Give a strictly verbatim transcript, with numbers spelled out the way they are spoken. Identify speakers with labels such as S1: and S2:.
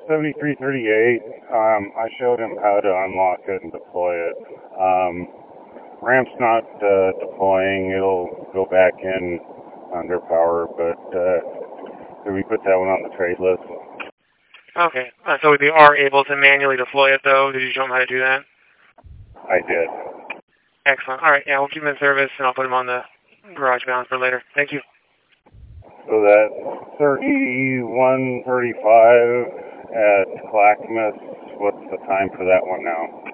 S1: seventy-three thirty-eight. Um, I showed him how to unlock it and deploy it. Um, ramp's not uh, deploying. It'll go back in under power, but uh, we put that one on the trade list.
S2: Okay. Uh, so we are able to manually deploy it, though? Did you show him how to do that?
S1: I did.
S2: Excellent. All right. Yeah, we'll keep him in service, and I'll put him on the garage balance for later. Thank you.
S1: So that's thirty-one thirty-five at Clackamas. What's the time for that one now?